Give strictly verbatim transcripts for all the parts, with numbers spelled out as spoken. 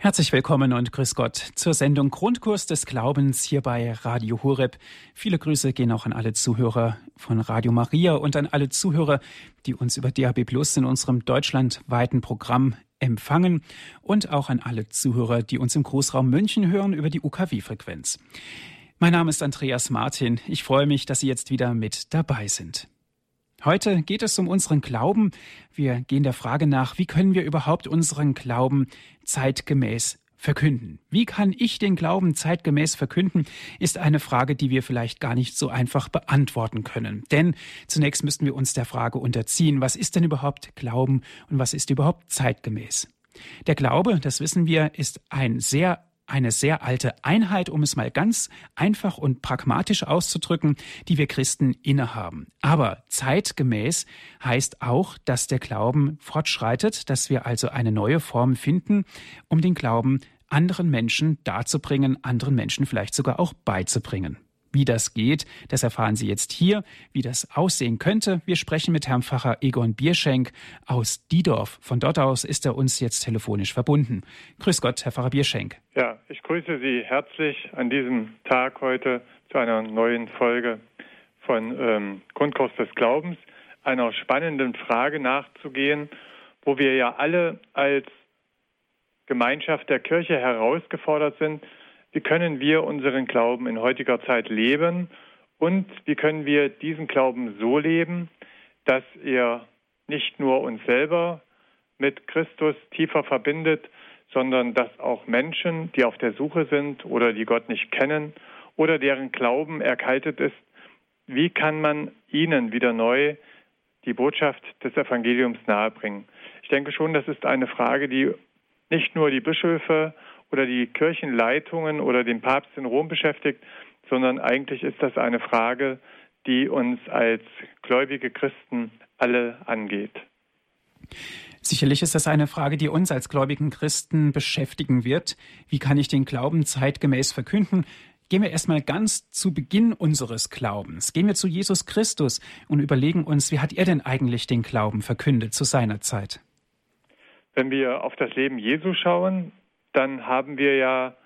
Herzlich willkommen und grüß Gott zur Sendung Grundkurs des Glaubens hier bei Radio Horeb. Viele Grüße gehen auch an alle Zuhörer von Radio Maria und an alle Zuhörer, die uns über D A B Plus in unserem deutschlandweiten Programm empfangen und auch an alle Zuhörer, die uns im Großraum München hören über die U K W-Frequenz. Mein Name ist Andreas Martin. Ich freue mich, dass Sie jetzt wieder mit dabei sind. Heute geht es um unseren Glauben. Wir gehen der Frage nach, wie können wir überhaupt unseren Glauben zeitgemäß verkünden? Wie kann ich den Glauben zeitgemäß verkünden, ist eine Frage, die wir vielleicht gar nicht so einfach beantworten können. Denn zunächst müssten wir uns der Frage unterziehen, was ist denn überhaupt Glauben und was ist überhaupt zeitgemäß? Der Glaube, das wissen wir, ist ein sehr Eine sehr alte Einheit, um es mal ganz einfach und pragmatisch auszudrücken, die wir Christen innehaben. Aber zeitgemäß heißt auch, dass der Glauben fortschreitet, dass wir also eine neue Form finden, um den Glauben anderen Menschen darzubringen, anderen Menschen vielleicht sogar auch beizubringen. Wie das geht, das erfahren Sie jetzt hier, wie das aussehen könnte. Wir sprechen mit Herrn Pfarrer Egon Bierschenk aus Diedorf. Von dort aus ist er uns jetzt telefonisch verbunden. Grüß Gott, Herr Pfarrer Bierschenk. Ja, ich grüße Sie herzlich an diesem Tag heute zu einer neuen Folge von ähm, Grundkurs des Glaubens, einer spannenden Frage nachzugehen, wo wir ja alle als Gemeinschaft der Kirche herausgefordert sind. Wie können wir unseren Glauben in heutiger Zeit leben und wie können wir diesen Glauben so leben, dass er nicht nur uns selber mit Christus tiefer verbindet, sondern dass auch Menschen, die auf der Suche sind oder die Gott nicht kennen oder deren Glauben erkaltet ist, wie kann man ihnen wieder neu die Botschaft des Evangeliums nahebringen? Ich denke schon, das ist eine Frage, die nicht nur die Bischöfe oder die Kirchenleitungen oder den Papst in Rom beschäftigt, sondern eigentlich ist das eine Frage, die uns als gläubige Christen alle angeht. Sicherlich ist das eine Frage, die uns als gläubigen Christen beschäftigen wird. Wie kann ich den Glauben zeitgemäß verkünden? Gehen wir erstmal ganz zu Beginn unseres Glaubens. Gehen wir zu Jesus Christus und überlegen uns, wie hat er denn eigentlich den Glauben verkündet zu seiner Zeit? Wenn wir auf das Leben Jesu schauen, dann haben wir ja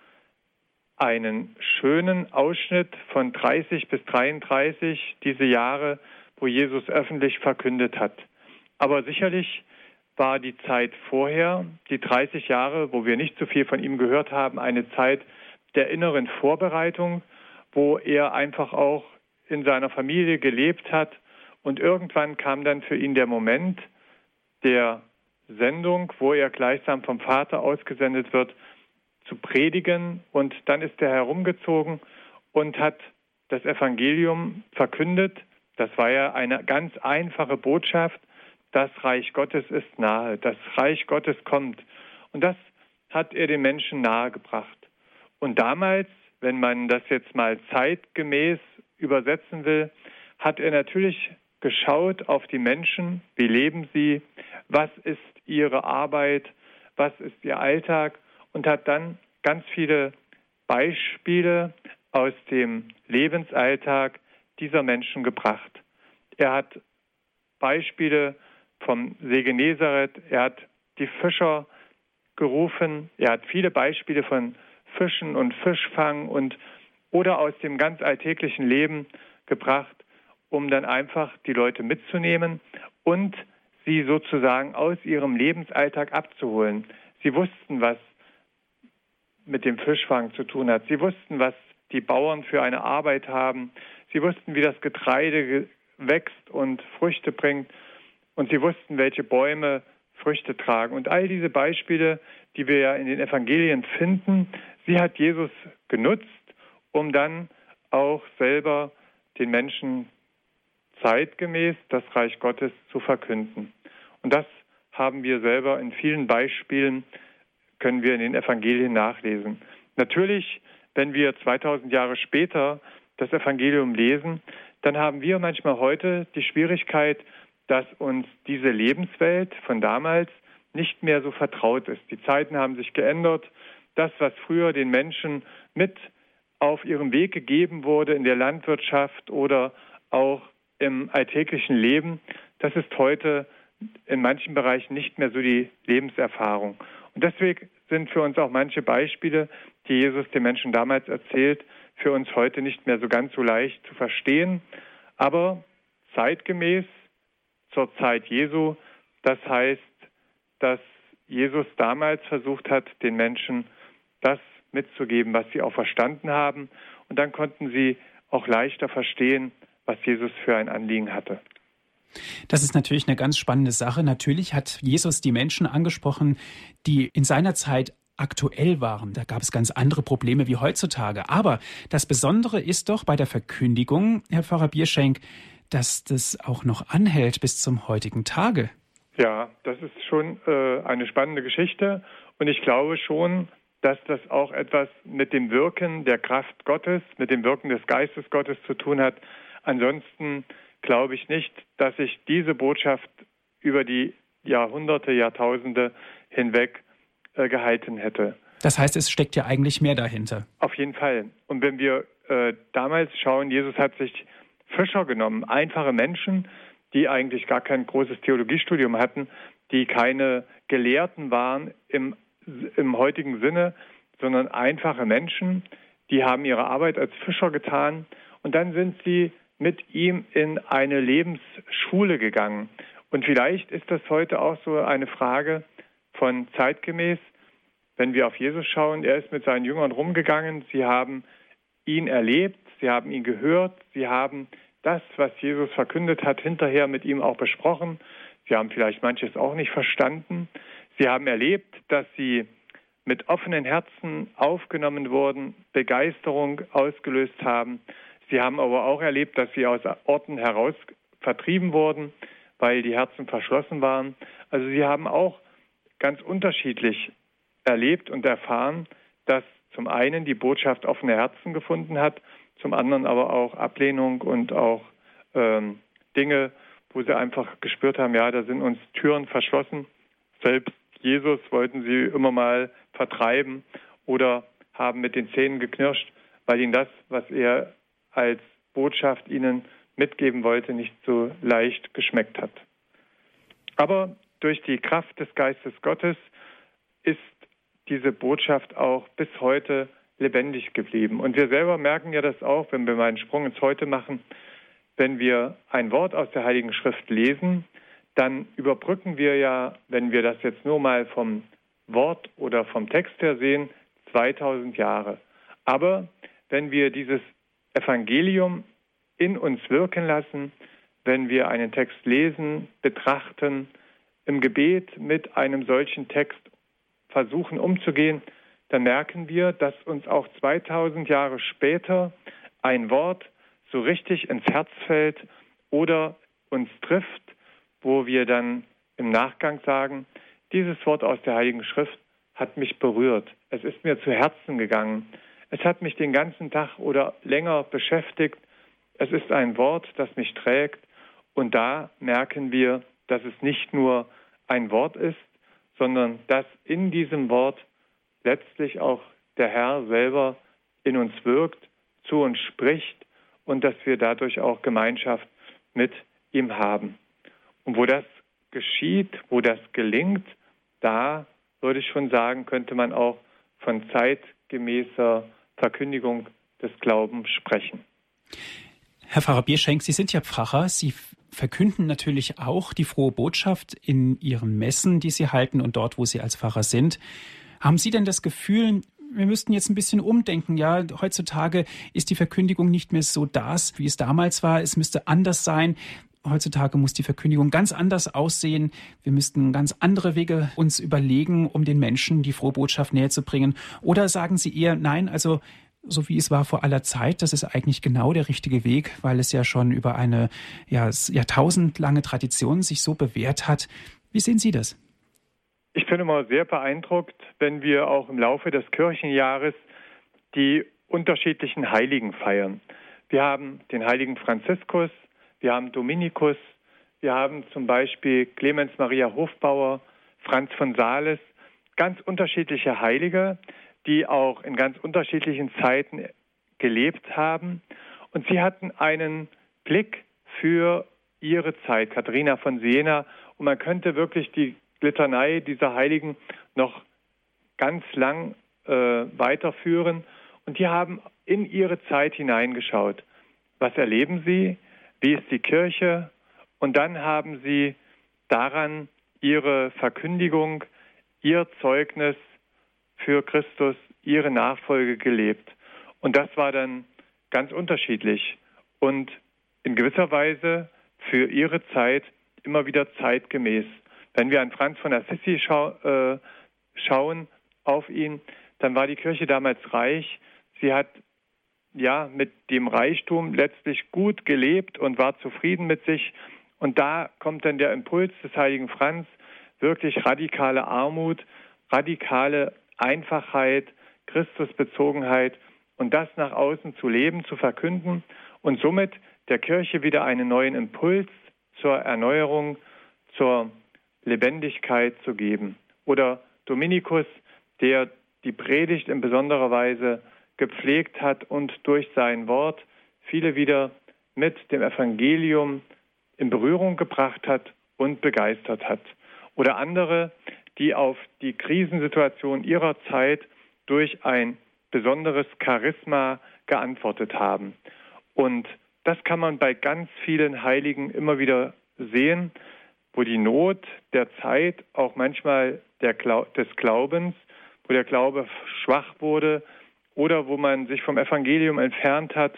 einen schönen Ausschnitt von dreißig bis dreiunddreißig, diese Jahre, wo Jesus öffentlich verkündet hat. Aber sicherlich war die Zeit vorher, die dreißig Jahre, wo wir nicht so viel von ihm gehört haben, eine Zeit der inneren Vorbereitung, wo er einfach auch in seiner Familie gelebt hat. Und irgendwann kam dann für ihn der Moment der Sendung, wo er gleichsam vom Vater ausgesendet wird, zu predigen. Und dann ist er herumgezogen und hat das Evangelium verkündet. Das war ja eine ganz einfache Botschaft. Das Reich Gottes ist nahe. Das Reich Gottes kommt. Und das hat er den Menschen nahegebracht. Und damals, wenn man das jetzt mal zeitgemäß übersetzen will, hat er natürlich geschaut auf die Menschen. Wie leben sie? Was ist ihre Arbeit? Was ist ihr Alltag? Und hat dann ganz viele Beispiele aus dem Lebensalltag dieser Menschen gebracht. Er hat Beispiele vom See Genezareth, er hat die Fischer gerufen, er hat viele Beispiele von Fischen und Fischfang und oder aus dem ganz alltäglichen Leben gebracht, um dann einfach die Leute mitzunehmen und sie sozusagen aus ihrem Lebensalltag abzuholen. Sie wussten, was mit dem Fischfang zu tun hat. Sie wussten, was die Bauern für eine Arbeit haben. Sie wussten, wie das Getreide wächst und Früchte bringt. Und sie wussten, welche Bäume Früchte tragen. Und all diese Beispiele, die wir ja in den Evangelien finden, sie hat Jesus genutzt, um dann auch selber den Menschen zeitgemäß das Reich Gottes zu verkünden. Und das haben wir selber in vielen Beispielen, können wir in den Evangelien nachlesen. Natürlich, wenn wir zweitausend Jahre später das Evangelium lesen, dann haben wir manchmal heute die Schwierigkeit, dass uns diese Lebenswelt von damals nicht mehr so vertraut ist. Die Zeiten haben sich geändert. Das, was früher den Menschen mit auf ihrem Weg gegeben wurde in der Landwirtschaft oder auch im alltäglichen Leben, das ist heute in manchen Bereichen nicht mehr so die Lebenserfahrung. Und deswegen sind für uns auch manche Beispiele, die Jesus den Menschen damals erzählt, für uns heute nicht mehr so ganz so leicht zu verstehen. Aber zeitgemäß zur Zeit Jesu, das heißt, dass Jesus damals versucht hat, den Menschen das mitzugeben, was sie auch verstanden haben. Und dann konnten sie auch leichter verstehen, was Jesus für ein Anliegen hatte. Das ist natürlich eine ganz spannende Sache. Natürlich hat Jesus die Menschen angesprochen, die in seiner Zeit aktuell waren. Da gab es ganz andere Probleme wie heutzutage. Aber das Besondere ist doch bei der Verkündigung, Herr Pfarrer Bierschenk, dass das auch noch anhält bis zum heutigen Tage. Ja, das ist schon äh, eine spannende Geschichte. Und ich glaube schon, dass das auch etwas mit dem Wirken der Kraft Gottes, mit dem Wirken des Geistes Gottes zu tun hat. Ansonsten glaube ich nicht, dass sich diese Botschaft über die Jahrhunderte, Jahrtausende hinweg äh, gehalten hätte. Das heißt, es steckt ja eigentlich mehr dahinter. Auf jeden Fall. Und wenn wir äh, damals schauen, Jesus hat sich Fischer genommen, einfache Menschen, die eigentlich gar kein großes Theologiestudium hatten, die keine Gelehrten waren im, im heutigen Sinne, sondern einfache Menschen, die haben ihre Arbeit als Fischer getan und dann sind sie mit ihm in eine Lebensschule gegangen. Und vielleicht ist das heute auch so eine Frage von zeitgemäß, wenn wir auf Jesus schauen. Er ist mit seinen Jüngern rumgegangen, sie haben ihn erlebt, sie haben ihn gehört, sie haben das, was Jesus verkündet hat, hinterher mit ihm auch besprochen. Sie haben vielleicht manches auch nicht verstanden. Sie haben erlebt, dass sie mit offenen Herzen aufgenommen wurden, Begeisterung ausgelöst haben. Sie haben aber auch erlebt, dass sie aus Orten heraus vertrieben wurden, weil die Herzen verschlossen waren. Also sie haben auch ganz unterschiedlich erlebt und erfahren, dass zum einen die Botschaft offene Herzen gefunden hat, zum anderen aber auch Ablehnung und auch ähm, Dinge, wo sie einfach gespürt haben, ja, da sind uns Türen verschlossen. Selbst Jesus wollten sie immer mal vertreiben oder haben mit den Zähnen geknirscht, weil ihnen das, was er als Botschaft ihnen mitgeben wollte, nicht so leicht geschmeckt hat. Aber durch die Kraft des Geistes Gottes ist diese Botschaft auch bis heute lebendig geblieben. Und wir selber merken ja das auch, wenn wir mal einen Sprung ins Heute machen. Wenn wir ein Wort aus der Heiligen Schrift lesen, dann überbrücken wir ja, wenn wir das jetzt nur mal vom Wort oder vom Text her sehen, zweitausend Jahre. Aber wenn wir dieses Evangelium in uns wirken lassen, wenn wir einen Text lesen, betrachten, im Gebet mit einem solchen Text versuchen umzugehen, dann merken wir, dass uns auch zweitausend Jahre später ein Wort so richtig ins Herz fällt oder uns trifft, wo wir dann im Nachgang sagen, dieses Wort aus der Heiligen Schrift hat mich berührt. Es ist mir zu Herzen gegangen. Es hat mich den ganzen Tag oder länger beschäftigt. Es ist ein Wort, das mich trägt. Und da merken wir, dass es nicht nur ein Wort ist, sondern dass in diesem Wort letztlich auch der Herr selber in uns wirkt, zu uns spricht und dass wir dadurch auch Gemeinschaft mit ihm haben. Und wo das geschieht, wo das gelingt, da würde ich schon sagen, könnte man auch von zeitgemäßer Verkündigung des Glaubens sprechen. Herr Pfarrer Bierschenk, Sie sind ja Pfarrer. Sie verkünden natürlich auch die frohe Botschaft in Ihren Messen, die Sie halten und dort, wo Sie als Pfarrer sind. Haben Sie denn das Gefühl, wir müssten jetzt ein bisschen umdenken? Ja, heutzutage ist die Verkündigung nicht mehr so das, wie es damals war. Es müsste anders sein. Heutzutage muss die Verkündigung ganz anders aussehen. Wir müssten ganz andere Wege uns überlegen, um den Menschen die frohe Botschaft näher zu bringen. Oder sagen Sie eher, nein, also so wie es war vor aller Zeit, das ist eigentlich genau der richtige Weg, weil es ja schon über eine ja, jahrtausendlange Tradition sich so bewährt hat. Wie sehen Sie das? Ich bin immer sehr beeindruckt, wenn wir auch im Laufe des Kirchenjahres die unterschiedlichen Heiligen feiern. Wir haben den heiligen Franziskus, wir haben Dominikus, wir haben zum Beispiel Clemens Maria Hofbauer, Franz von Sales, ganz unterschiedliche Heilige, die auch in ganz unterschiedlichen Zeiten gelebt haben. Und sie hatten einen Blick für ihre Zeit, Katharina von Siena. Und man könnte wirklich die Litanei dieser Heiligen noch ganz lang äh, weiterführen. Und die haben in ihre Zeit hineingeschaut. Was erleben sie? Wie ist die Kirche? Und dann haben sie daran ihre Verkündigung, ihr Zeugnis für Christus, ihre Nachfolge gelebt. Und das war dann ganz unterschiedlich und in gewisser Weise für ihre Zeit immer wieder zeitgemäß. Wenn wir an Franz von Assisi schau, äh, schauen, auf ihn, dann war die Kirche damals reich. Sie hat ja mit dem Reichtum letztlich gut gelebt und war zufrieden mit sich. Und da kommt dann der Impuls des heiligen Franz, wirklich radikale Armut, radikale Einfachheit, Christusbezogenheit und das nach außen zu leben, zu verkünden und somit der Kirche wieder einen neuen Impuls zur Erneuerung, zur Lebendigkeit zu geben. Oder Dominikus, der die Predigt in besonderer Weise gepflegt hat und durch sein Wort viele wieder mit dem Evangelium in Berührung gebracht hat und begeistert hat. Oder andere, die auf die Krisensituation ihrer Zeit durch ein besonderes Charisma geantwortet haben. Und das kann man bei ganz vielen Heiligen immer wieder sehen, wo die Not der Zeit, auch manchmal der Glau- des Glaubens, wo der Glaube schwach wurde oder wo man sich vom Evangelium entfernt hat,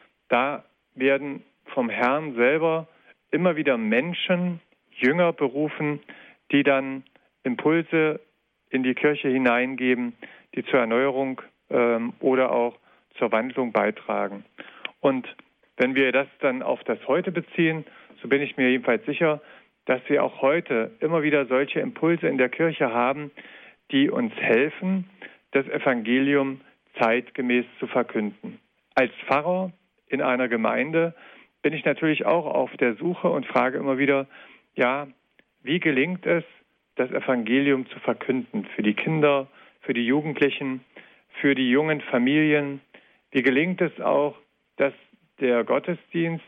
da werden vom Herrn selber immer wieder Menschen, Jünger berufen, die dann Impulse in die Kirche hineingeben, die zur Erneuerung ähm, oder auch zur Wandlung beitragen. Und wenn wir das dann auf das Heute beziehen, so bin ich mir jedenfalls sicher, dass wir auch heute immer wieder solche Impulse in der Kirche haben, die uns helfen, das Evangelium zeitgemäß zu verkünden. Als Pfarrer in einer Gemeinde bin ich natürlich auch auf der Suche und frage immer wieder, ja, wie gelingt es, das Evangelium zu verkünden für die Kinder, für die Jugendlichen, für die jungen Familien? Wie gelingt es auch, dass der Gottesdienst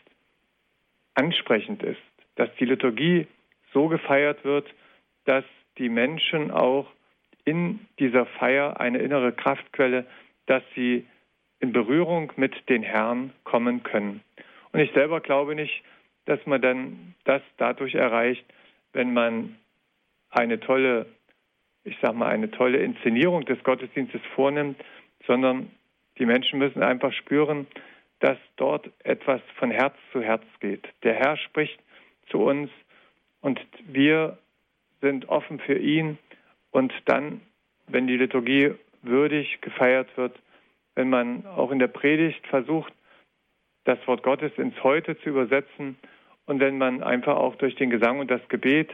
ansprechend ist, dass die Liturgie so gefeiert wird, dass die Menschen auch in dieser Feier eine innere Kraftquelle, dass sie in Berührung mit den Herrn kommen können. Und ich selber glaube nicht, dass man dann das dadurch erreicht, wenn man eine tolle, ich sag mal, eine tolle Inszenierung des Gottesdienstes vornimmt, sondern die Menschen müssen einfach spüren, dass dort etwas von Herz zu Herz geht. Der Herr spricht zu uns und wir sind offen für ihn. Und dann, wenn die Liturgie würdig gefeiert wird, wenn man auch in der Predigt versucht, das Wort Gottes ins Heute zu übersetzen und wenn man einfach auch durch den Gesang und das Gebet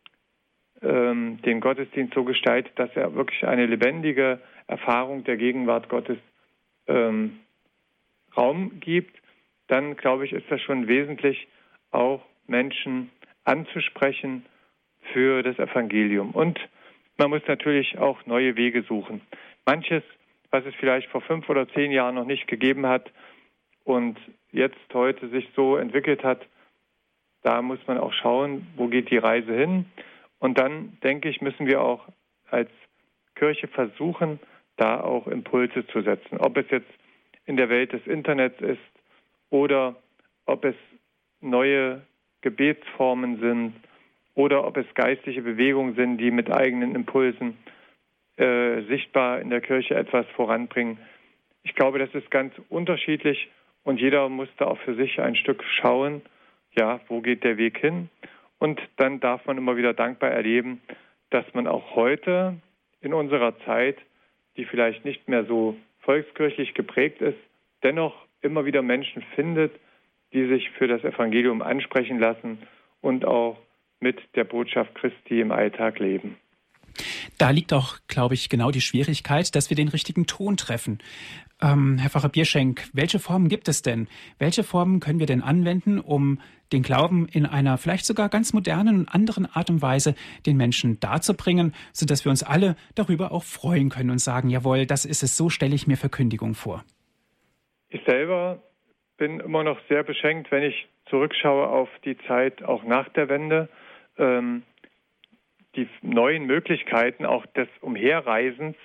ähm, den Gottesdienst so gestaltet, dass er wirklich eine lebendige Erfahrung der Gegenwart Gottes ähm, Raum gibt, dann glaube ich, ist das schon wesentlich, auch Menschen anzusprechen für das Evangelium. Und man muss natürlich auch neue Wege suchen. Manches, was es vielleicht vor fünf oder zehn Jahren noch nicht gegeben hat und jetzt heute sich so entwickelt hat, da muss man auch schauen, wo geht die Reise hin. Und dann, denke ich, müssen wir auch als Kirche versuchen, da auch Impulse zu setzen. Ob es jetzt in der Welt des Internets ist oder ob es neue Gebetsformen sind oder ob es geistliche Bewegungen sind, die mit eigenen Impulsen äh, sichtbar in der Kirche etwas voranbringen. Ich glaube, das ist ganz unterschiedlich und jeder muss da auch für sich ein Stück schauen, ja, wo geht der Weg hin? Und dann darf man immer wieder dankbar erleben, dass man auch heute in unserer Zeit, die vielleicht nicht mehr so volkskirchlich geprägt ist, dennoch immer wieder Menschen findet, die sich für das Evangelium ansprechen lassen und auch mit der Botschaft Christi im Alltag leben. Da liegt auch, glaube ich, genau die Schwierigkeit, dass wir den richtigen Ton treffen. Ähm, Herr Pfarrer Bierschenk, welche Formen gibt es denn? Welche Formen können wir denn anwenden, um den Glauben in einer vielleicht sogar ganz modernen und anderen Art und Weise den Menschen darzubringen, sodass wir uns alle darüber auch freuen können und sagen, jawohl, das ist es, so stelle ich mir Verkündigung vor? Ich selber bin immer noch sehr beschenkt, wenn ich zurückschaue auf die Zeit auch nach der Wende. Ähm, die neuen Möglichkeiten auch des Umherreisens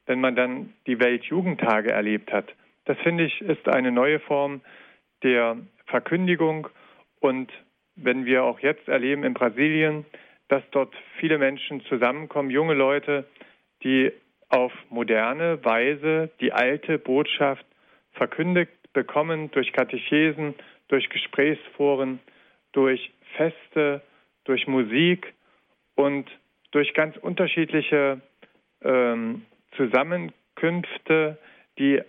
wenn man dann die Weltjugendtage erlebt hat. Das, finde ich, ist eine neue Form der Verkündigung. Und wenn wir auch jetzt erleben in Brasilien, dass dort viele Menschen zusammenkommen, junge Leute, die auf moderne Weise die alte Botschaft verkündigt bekommen durch Katechesen, durch Gesprächsforen, durch Feste, durch Musik und durch ganz unterschiedliche ähm, Zusammenkünfte, die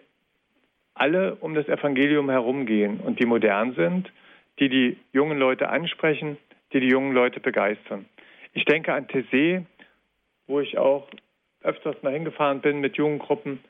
alle um das Evangelium herumgehen und die modern sind, die die jungen Leute ansprechen, die die jungen Leute begeistern. Ich denke an Taizé, wo ich auch öfters mal hingefahren bin mit jungen Gruppen.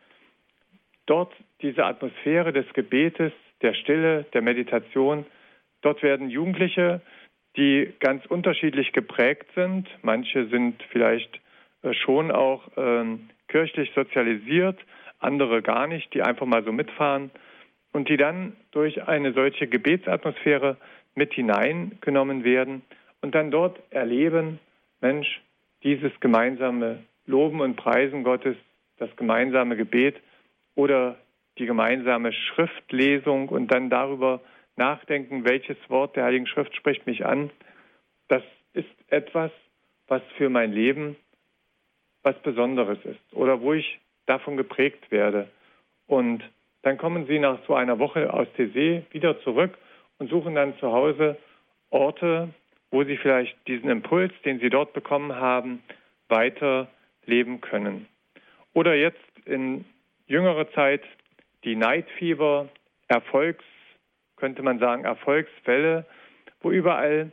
Dort diese Atmosphäre des Gebetes, der Stille, der Meditation. Dort werden Jugendliche, die ganz unterschiedlich geprägt sind. Manche sind vielleicht schon auch ähm, kirchlich sozialisiert, andere gar nicht, die einfach mal so mitfahren und die dann durch eine solche Gebetsatmosphäre mit hineingenommen werden und dann dort erleben, Mensch, dieses gemeinsame Loben und Preisen Gottes, das gemeinsame Gebet oder die gemeinsame Schriftlesung und dann darüber nachdenken, welches Wort der Heiligen Schrift spricht mich an. Das ist etwas, was für mein Leben was Besonderes ist oder wo ich davon geprägt werde. Und dann kommen Sie nach so einer Woche aus Taizé wieder zurück und suchen dann zu Hause Orte, wo Sie vielleicht diesen Impuls, den Sie dort bekommen haben, weiter leben können. Oder jetzt in jüngerer Zeit die Night Fever, Erfolgs, könnte man sagen, Erfolgswelle, wo überall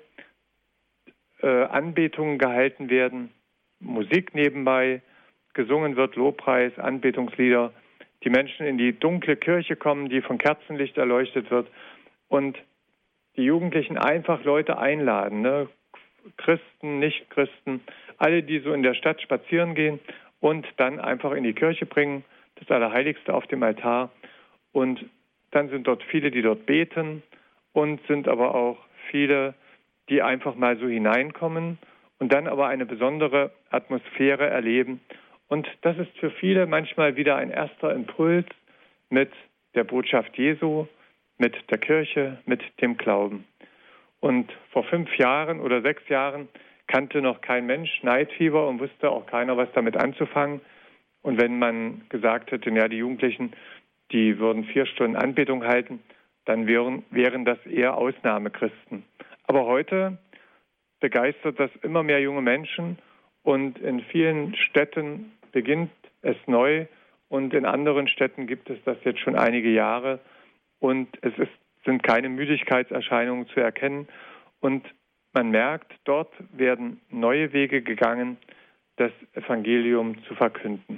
äh, Anbetungen gehalten werden, Musik nebenbei, gesungen wird, Lobpreis, Anbetungslieder, die Menschen in die dunkle Kirche kommen, die von Kerzenlicht erleuchtet wird und die Jugendlichen einfach Leute einladen, ne? Christen, Nicht-Christen, alle, die so in der Stadt spazieren gehen und dann einfach in die Kirche bringen, das Allerheiligste auf dem Altar. Und dann sind dort viele, die dort beten und sind aber auch viele, die einfach mal so hineinkommen und dann aber eine besondere Atmosphäre erleben. Und das ist für viele manchmal wieder ein erster Impuls mit der Botschaft Jesu, mit der Kirche, mit dem Glauben. Und vor fünf Jahren oder sechs Jahren kannte noch kein Mensch Night Fever und wusste auch keiner, was damit anzufangen. Und wenn man gesagt hätte, ja, die Jugendlichen, die würden vier Stunden Anbetung halten, dann wären, wären das eher Ausnahmechristen. Aber heute begeistert das immer mehr junge Menschen und in vielen Städten beginnt es neu und in anderen Städten gibt es das jetzt schon einige Jahre und es ist, sind keine Müdigkeitserscheinungen zu erkennen und man merkt, dort werden neue Wege gegangen, das Evangelium zu verkünden.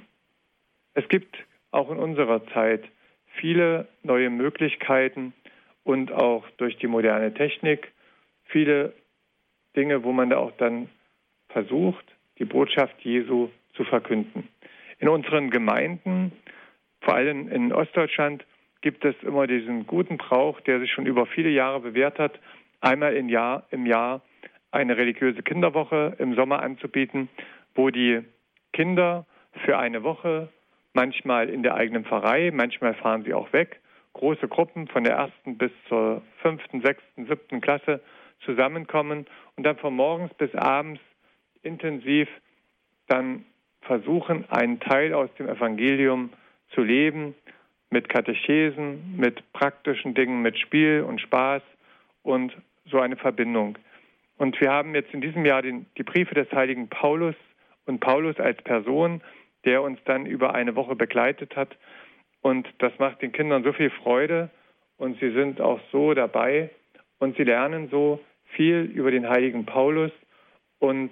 Es gibt auch in unserer Zeit viele neue Möglichkeiten und auch durch die moderne Technik viele Dinge, wo man da auch dann versucht, die Botschaft Jesu zu verkünden. In unseren Gemeinden, vor allem in Ostdeutschland, gibt es immer diesen guten Brauch, der sich schon über viele Jahre bewährt hat, einmal im Jahr, im Jahr eine religiöse Kinderwoche im Sommer anzubieten, wo die Kinder für eine Woche, manchmal in der eigenen Pfarrei, manchmal fahren sie auch weg, große Gruppen von der ersten bis zur fünften, sechsten, siebten Klasse zusammenkommen und dann von morgens bis abends intensiv dann versuchen, einen Teil aus dem Evangelium zu leben, mit Katechesen, mit praktischen Dingen, mit Spiel und Spaß und so eine Verbindung. Und wir haben jetzt in diesem Jahr den, die Briefe des heiligen Paulus und Paulus als Person, der uns dann über eine Woche begleitet hat. Und das macht den Kindern so viel Freude und sie sind auch so dabei und sie lernen so viel über den heiligen Paulus. Und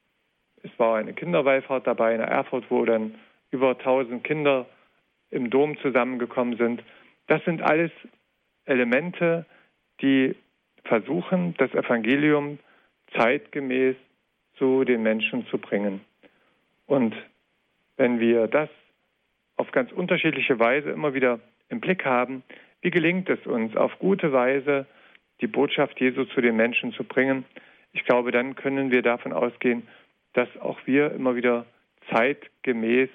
es war eine Kinderwallfahrt dabei in Erfurt, wo dann über tausend Kinder im Dom zusammengekommen sind. Das sind alles Elemente, die versuchen, das Evangelium zeitgemäß zu den Menschen zu bringen. Und wenn wir das auf ganz unterschiedliche Weise immer wieder im Blick haben, wie gelingt es uns, auf gute Weise die Botschaft Jesu zu den Menschen zu bringen? Ich glaube, dann können wir davon ausgehen, dass auch wir immer wieder zeitgemäß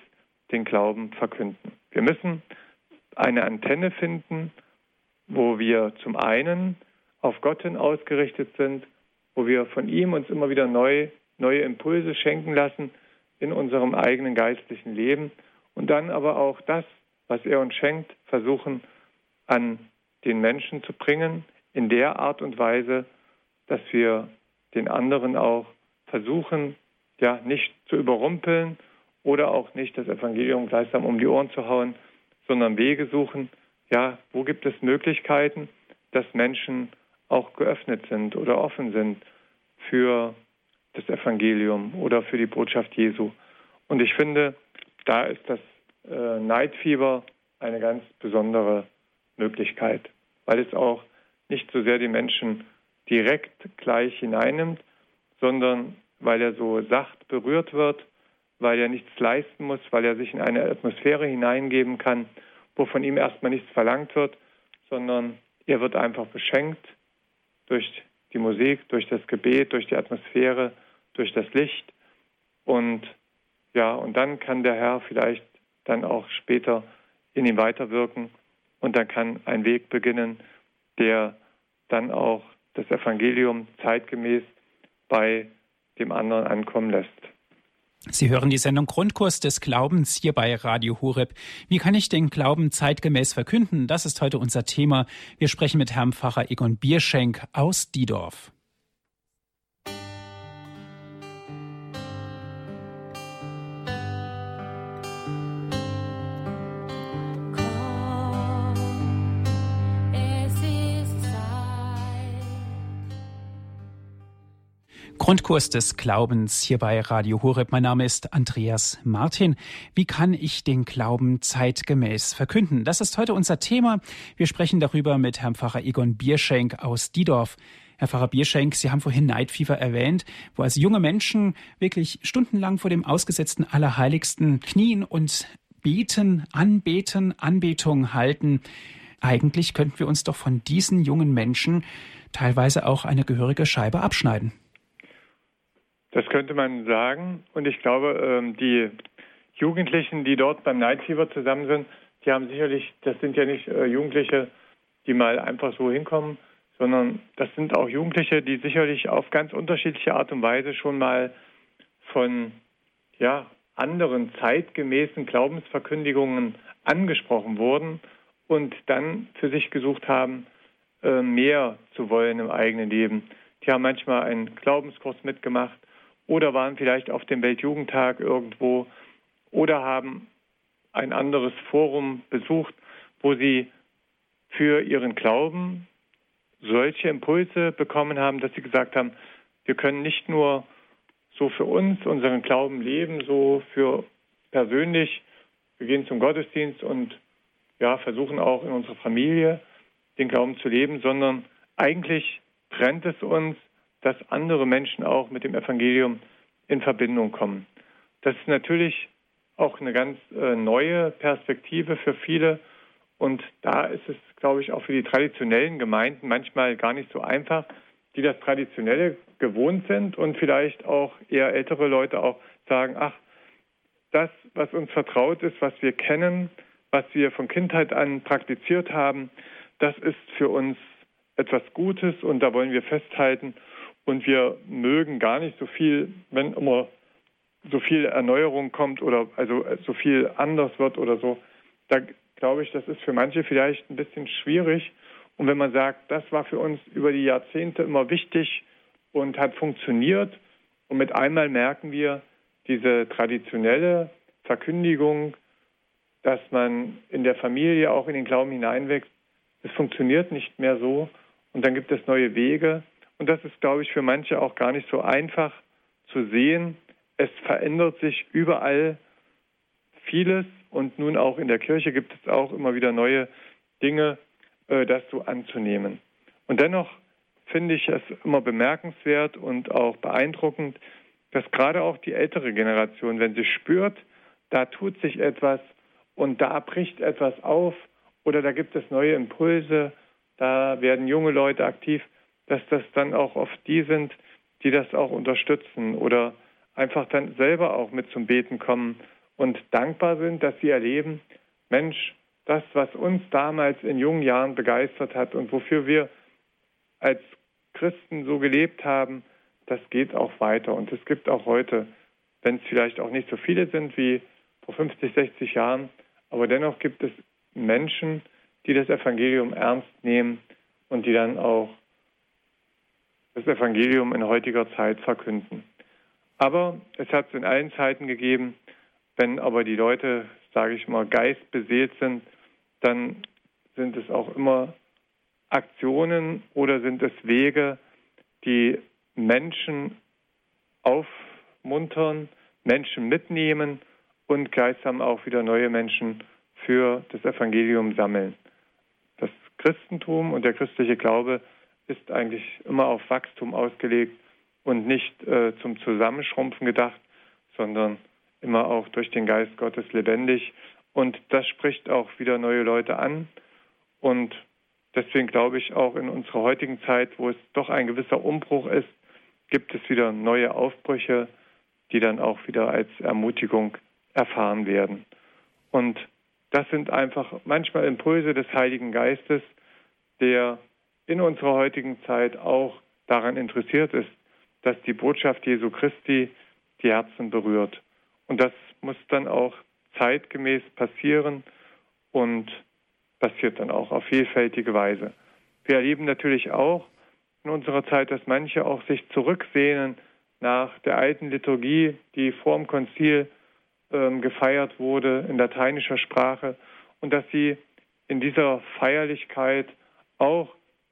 den Glauben verkünden. Wir müssen eine Antenne finden, wo wir zum einen auf Gott hin ausgerichtet sind, wo wir von ihm uns immer wieder neu, neue Impulse schenken lassen in unserem eigenen geistlichen Leben und dann aber auch das, was er uns schenkt, versuchen an den Menschen zu bringen, in der Art und Weise, dass wir den anderen auch versuchen, ja, nicht zu überrumpeln oder auch nicht das Evangelium gleichsam um die Ohren zu hauen, sondern Wege suchen, ja, wo gibt es Möglichkeiten, dass Menschen auch geöffnet sind oder offen sind für das Evangelium oder für die Botschaft Jesu. Und ich finde, da ist das äh, Night Fever eine ganz besondere Möglichkeit, weil es auch nicht so sehr die Menschen direkt gleich hineinnimmt, sondern weil er so sacht berührt wird, weil er nichts leisten muss, weil er sich in eine Atmosphäre hineingeben kann, wo von ihm erstmal nichts verlangt wird, sondern er wird einfach beschenkt durch die Musik, durch das Gebet, durch die Atmosphäre, durch das Licht. Und ja, und dann kann der Herr vielleicht dann auch später in ihm weiterwirken und dann kann ein Weg beginnen, der dann auch das Evangelium zeitgemäß bei dem anderen ankommen lässt. Sie hören die Sendung Grundkurs des Glaubens hier bei Radio Horeb. Wie kann ich den Glauben zeitgemäß verkünden? Das ist heute unser Thema. Wir sprechen mit Herrn Pfarrer Egon Bierschenk aus Diedorf. Grundkurs des Glaubens hier bei Radio Horeb. Mein Name ist Andreas Martin. Wie kann ich den Glauben zeitgemäß verkünden? Das ist heute unser Thema. Wir sprechen darüber mit Herrn Pfarrer Egon Bierschenk aus Diedorf. Herr Pfarrer Bierschenk, Sie haben vorhin Night Fever erwähnt, wo also junge Menschen wirklich stundenlang vor dem ausgesetzten Allerheiligsten knien und beten, anbeten, Anbetung halten. Eigentlich könnten wir uns doch von diesen jungen Menschen teilweise auch eine gehörige Scheibe abschneiden. Das könnte man sagen. Und ich glaube, die Jugendlichen, die dort beim Night Fever zusammen sind, die haben sicherlich, das sind ja nicht Jugendliche, die mal einfach so hinkommen, sondern das sind auch Jugendliche, die sicherlich auf ganz unterschiedliche Art und Weise schon mal von ja, anderen zeitgemäßen Glaubensverkündigungen angesprochen wurden und dann für sich gesucht haben, mehr zu wollen im eigenen Leben. Die haben manchmal einen Glaubenskurs mitgemacht oder waren vielleicht auf dem Weltjugendtag irgendwo oder haben ein anderes Forum besucht, wo sie für ihren Glauben solche Impulse bekommen haben, dass sie gesagt haben, wir können nicht nur so für uns unseren Glauben leben, so für persönlich, wir gehen zum Gottesdienst und ja, versuchen auch in unserer Familie den Glauben zu leben, sondern eigentlich trennt es uns, dass andere Menschen auch mit dem Evangelium in Verbindung kommen. Das ist natürlich auch eine ganz äh, neue Perspektive für viele und da ist es, glaube ich, auch für die traditionellen Gemeinden manchmal gar nicht so einfach, die das Traditionelle gewohnt sind und vielleicht auch eher ältere Leute auch sagen, ach, das, was uns vertraut ist, was wir kennen, was wir von Kindheit an praktiziert haben, das ist für uns etwas Gutes und da wollen wir festhalten. Und wir mögen gar nicht so viel, wenn immer so viel Erneuerung kommt oder also so viel anders wird oder so. Da glaube ich, das ist für manche vielleicht ein bisschen schwierig. Und wenn man sagt, das war für uns über die Jahrzehnte immer wichtig und hat funktioniert und mit einmal merken wir, diese traditionelle Verkündigung, dass man in der Familie auch in den Glauben hineinwächst, es funktioniert nicht mehr so und dann gibt es neue Wege. Und das ist, glaube ich, für manche auch gar nicht so einfach zu sehen. Es verändert sich überall vieles und nun auch in der Kirche gibt es auch immer wieder neue Dinge, äh, das so anzunehmen. Und dennoch finde ich es immer bemerkenswert und auch beeindruckend, dass gerade auch die ältere Generation, wenn sie spürt, da tut sich etwas und da bricht etwas auf oder da gibt es neue Impulse, da werden junge Leute aktiv, dass das dann auch oft die sind, die das auch unterstützen oder einfach dann selber auch mit zum Beten kommen und dankbar sind, dass sie erleben, Mensch, das, was uns damals in jungen Jahren begeistert hat und wofür wir als Christen so gelebt haben, das geht auch weiter. Und es gibt auch heute, wenn es vielleicht auch nicht so viele sind wie vor fünfzig, sechzig Jahren, aber dennoch gibt es Menschen, die das Evangelium ernst nehmen und die dann auch das Evangelium in heutiger Zeit verkünden. Aber es hat es in allen Zeiten gegeben, wenn aber die Leute, sage ich mal, geistbeseelt sind, dann sind es auch immer Aktionen oder sind es Wege, die Menschen aufmuntern, Menschen mitnehmen und gleichsam auch wieder neue Menschen für das Evangelium sammeln. Das Christentum und der christliche Glaube ist eigentlich immer auf Wachstum ausgelegt und nicht äh, zum Zusammenschrumpfen gedacht, sondern immer auch durch den Geist Gottes lebendig. Und das spricht auch wieder neue Leute an. Und deswegen glaube ich, auch in unserer heutigen Zeit, wo es doch ein gewisser Umbruch ist, gibt es wieder neue Aufbrüche, die dann auch wieder als Ermutigung erfahren werden. Und das sind einfach manchmal Impulse des Heiligen Geistes, der in unserer heutigen Zeit auch daran interessiert ist, dass die Botschaft Jesu Christi die Herzen berührt. Und das muss dann auch zeitgemäß passieren und passiert dann auch auf vielfältige Weise. Wir erleben natürlich auch in unserer Zeit, dass manche auch sich zurücksehnen nach der alten Liturgie, die vor dem Konzil ähm, gefeiert wurde in lateinischer Sprache und dass sie in dieser Feierlichkeit auch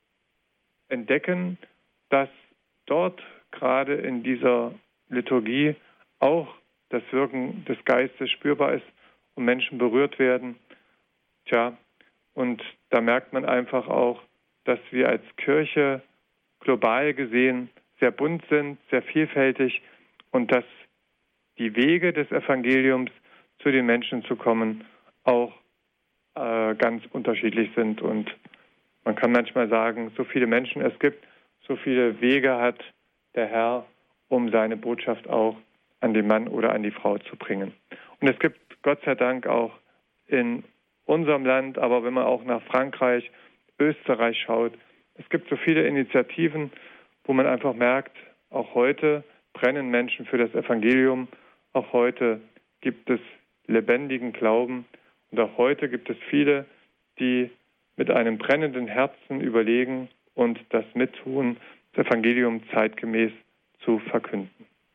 entdecken, dass dort gerade in dieser Liturgie auch das Wirken des Geistes spürbar ist und Menschen berührt werden. Tja, und da merkt man einfach auch, dass wir als Kirche global gesehen sehr bunt sind, sehr vielfältig und dass die Wege des Evangeliums zu den Menschen zu kommen auch äh, ganz unterschiedlich sind. Und man kann manchmal sagen, so viele Menschen es gibt, so viele Wege hat der Herr, um seine Botschaft auch an den Mann oder an die Frau zu bringen. Und es gibt Gott sei Dank auch in unserem Land, aber wenn man auch nach Frankreich, Österreich schaut, es gibt so viele Initiativen, wo man einfach merkt, auch heute brennen Menschen für das Evangelium, auch heute gibt es lebendigen Glauben und auch heute gibt es viele, die mit einem brennenden Herzen überlegen und das mittun, das Evangelium zeitgemäß zu verkünden.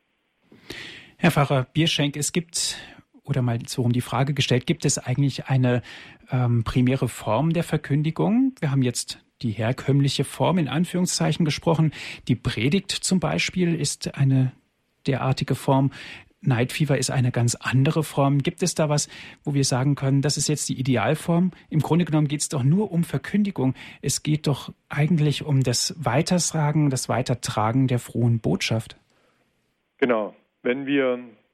Herr Pfarrer Bierschenk, es gibt, oder mal so um die Frage gestellt, gibt es eigentlich eine ähm, primäre Form der Verkündigung? Wir haben jetzt die herkömmliche Form in Anführungszeichen gesprochen. Die Predigt zum Beispiel ist eine derartige Form. Night Fever ist eine ganz andere Form. Gibt es da was, wo wir sagen können, das ist jetzt die Idealform? Im Grunde genommen geht es doch nur um Verkündigung. Es geht doch eigentlich um das Weitersagen, das Weitertragen der frohen Botschaft. Genau. Wenn wir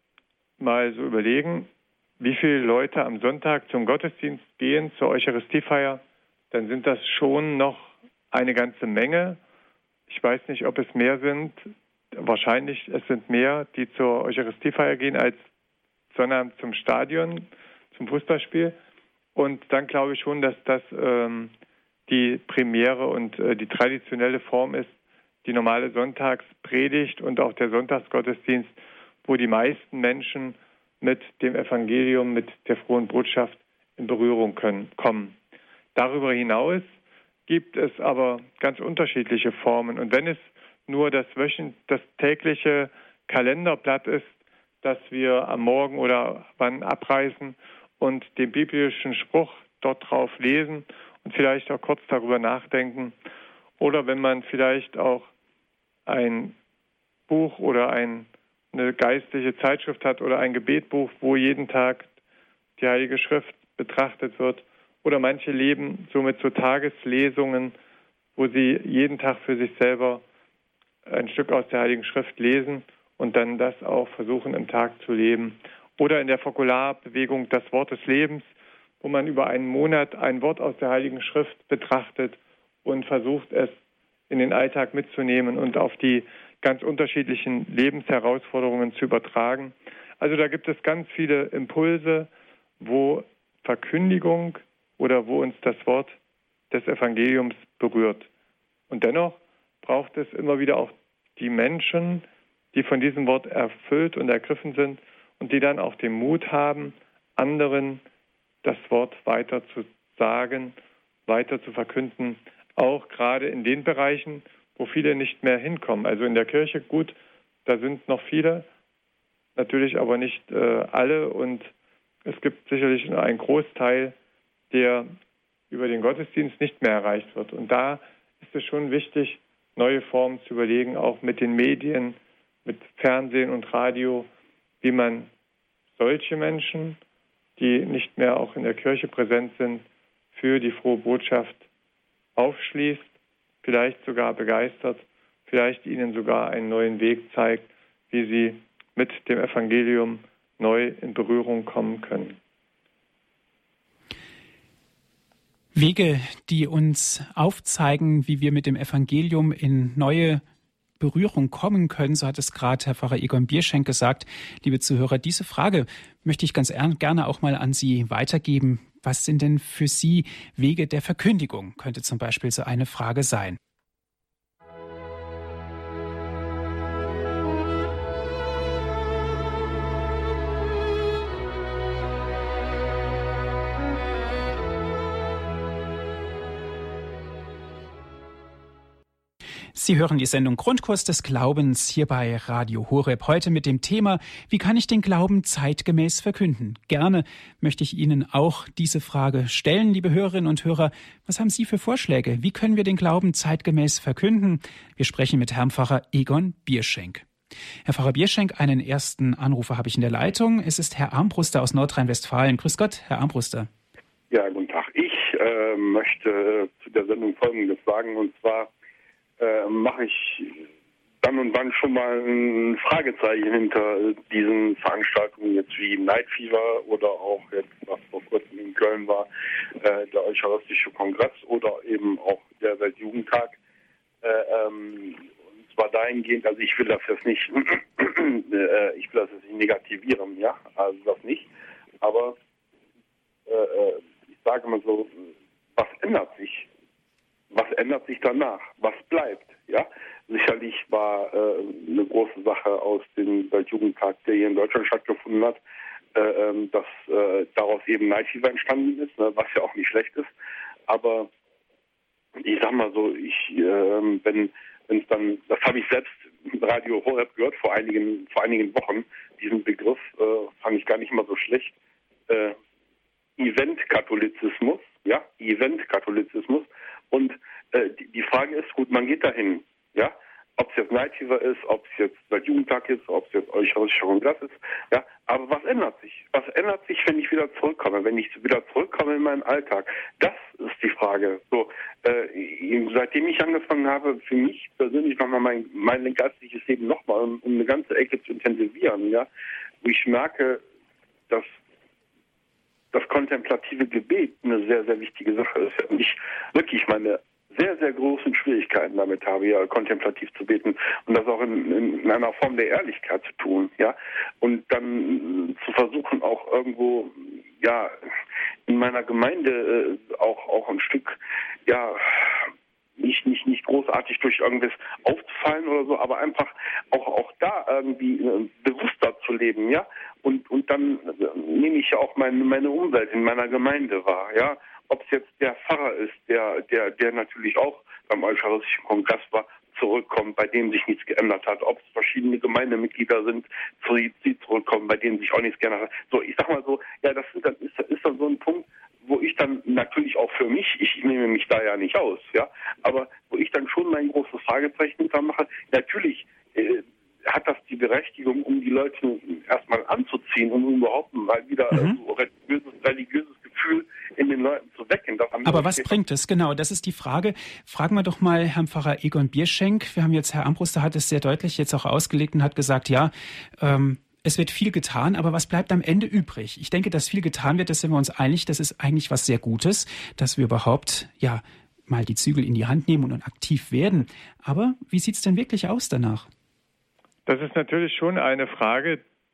mal so überlegen, wie viele Leute am Sonntag zum Gottesdienst gehen, zur Eucharistiefeier, dann sind das schon noch eine ganze Menge. Ich weiß nicht, ob es mehr sind. Wahrscheinlich, es sind mehr, die zur Eucharistiefeier gehen, als Sonnabend zum Stadion, zum Fußballspiel. Und dann glaube ich schon, dass das ähm, die primäre und äh, die traditionelle Form ist, die normale Sonntagspredigt und auch der Sonntagsgottesdienst, wo die meisten Menschen mit dem Evangelium, mit der frohen Botschaft in Berührung können, kommen. Darüber hinaus gibt es aber ganz unterschiedliche Formen. Und wenn es nur das, wöchent, das tägliche Kalenderblatt ist, das wir am Morgen oder wann abreißen und den biblischen Spruch dort drauf lesen und vielleicht auch kurz darüber nachdenken. Oder wenn man vielleicht auch ein Buch oder ein, eine geistliche Zeitschrift hat oder ein Gebetbuch, wo jeden Tag die Heilige Schrift betrachtet wird. Oder manche leben so mit so Tageslesungen, wo sie jeden Tag für sich selber ein Stück aus der Heiligen Schrift lesen und dann das auch versuchen im Tag zu leben. Oder in der Fokularbewegung das Wort des Lebens, wo man über einen Monat ein Wort aus der Heiligen Schrift betrachtet und versucht es in den Alltag mitzunehmen und auf die ganz unterschiedlichen Lebensherausforderungen zu übertragen. Also da gibt es ganz viele Impulse, wo Verkündigung oder wo uns das Wort des Evangeliums berührt. Und dennoch braucht es immer wieder auch die Menschen, die von diesem Wort erfüllt und ergriffen sind und die dann auch den Mut haben, anderen das Wort weiter zu sagen, weiter zu verkünden, auch gerade in den Bereichen, wo viele nicht mehr hinkommen. Also in der Kirche, gut, da sind noch viele, natürlich aber nicht äh, alle, und es gibt sicherlich nur einen Großteil, der über den Gottesdienst nicht mehr erreicht wird. Und da ist es schon wichtig, neue Formen zu überlegen, auch mit den Medien, mit Fernsehen und Radio, wie man solche Menschen, die nicht mehr auch in der Kirche präsent sind, für die frohe Botschaft aufschließt, vielleicht sogar begeistert, vielleicht ihnen sogar einen neuen Weg zeigt, wie sie mit dem Evangelium neu in Berührung kommen können. Wege, die uns aufzeigen, wie wir mit dem Evangelium in neue Berührung kommen können, so hat es gerade Herr Pfarrer Egon Bierschenk gesagt. Liebe Zuhörer, diese Frage möchte ich ganz gerne auch mal an Sie weitergeben. Was sind denn für Sie Wege der Verkündigung? Könnte zum Beispiel so eine Frage sein. Sie hören die Sendung Grundkurs des Glaubens hier bei Radio Horeb. Heute mit dem Thema, wie kann ich den Glauben zeitgemäß verkünden? Gerne möchte ich Ihnen auch diese Frage stellen, liebe Hörerinnen und Hörer. Was haben Sie für Vorschläge? Wie können wir den Glauben zeitgemäß verkünden? Wir sprechen mit Herrn Pfarrer Egon Bierschenk. Herr Pfarrer Bierschenk, einen ersten Anrufer habe ich in der Leitung. Es ist Herr Armbruster aus Nordrhein-Westfalen. Grüß Gott, Herr Armbruster. Ja, guten Tag. Ich äh, möchte zu der Sendung Folgendes sagen, und zwar Äh, mache ich dann und wann schon mal ein Fragezeichen hinter diesen Veranstaltungen, jetzt wie Night Fever oder auch jetzt, was vor kurzem in Köln war, äh, der Eucharistische Kongress oder eben auch der Weltjugendtag. Äh, ähm, und zwar dahingehend, also ich will das jetzt nicht, äh, ich will das jetzt nicht negativieren, ja, also das nicht, aber äh, ich sage mal so, was ändert sich? Was ändert sich danach? Was bleibt? Ja, sicherlich war äh, eine große Sache aus dem Weltjugendtag, der hier in Deutschland stattgefunden hat, äh, äh, dass äh, daraus eben Night Fever entstanden ist, ne, was ja auch nicht schlecht ist. Aber ich sag mal so, ich, äh, wenn wenn es dann, das habe ich selbst im Radio Horeb gehört vor einigen vor einigen Wochen, diesen Begriff äh, fand ich gar nicht mal so schlecht. Äh, Event-Katholizismus, ja, Event-Katholizismus. Und äh, die, die Frage ist, gut, man geht dahin, ja, ob es jetzt Night Fever ist, ob es jetzt der Jugendtag ist, ob es jetzt Eucharistischer Kongress ist, ja, aber was ändert sich? Was ändert sich, wenn ich wieder zurückkomme, wenn ich wieder zurückkomme in meinen Alltag? Das ist die Frage. So, äh, seitdem ich angefangen habe, für mich persönlich nochmal mein, mein geistliches Leben nochmal um, um eine ganze Ecke zu intensivieren, ja, wo ich merke, dass das kontemplative Gebet eine sehr, sehr wichtige Sache ist. Und ich wirklich meine sehr, sehr großen Schwierigkeiten damit habe, ja, kontemplativ zu beten und das auch in, in einer Form der Ehrlichkeit zu tun, ja, und dann zu versuchen, auch irgendwo, ja, in meiner Gemeinde äh, auch auch ein Stück, ja, nicht nicht nicht großartig durch irgendwas aufzufallen oder so, aber einfach auch auch da irgendwie äh, bewusster zu leben, ja, und und dann äh, nehme ich ja auch meine meine Umwelt in meiner Gemeinde wahr, ja, ob es jetzt der Pfarrer ist, der der der natürlich auch beim Eucharistischen Kongress war, zurückkommt, bei dem sich nichts geändert hat, ob es verschiedene Gemeindemitglieder sind, die zurückkommen, bei denen sich auch nichts geändert hat. So, ich sag mal so, ja, das ist dann, ist, ist dann so ein Punkt, wo ich dann natürlich auch für mich, ich nehme mich da ja nicht aus, ja, aber wo ich dann schon mein großes Fragezeichen hinter mache, natürlich äh, hat das die Berechtigung, um die Leute erstmal anzuziehen und um überhaupt mal wieder mhm. so religiöses, religiöses Gefühl in den Leuten zu wecken. Aber was bringt es? Genau, das ist die Frage. Fragen wir doch mal Herrn Pfarrer Egon Bierschenk. Wir haben jetzt, Herr Armbruster hat es sehr deutlich jetzt auch ausgelegt und hat gesagt, ja, ähm, es wird viel getan, aber was bleibt am Ende übrig? Ich denke, dass viel getan wird, da sind wir uns einig, das ist eigentlich was sehr Gutes, dass wir überhaupt, ja, mal die Zügel in die Hand nehmen und aktiv werden. Aber wie sieht es denn wirklich aus danach? Das ist natürlich schon eine Frage,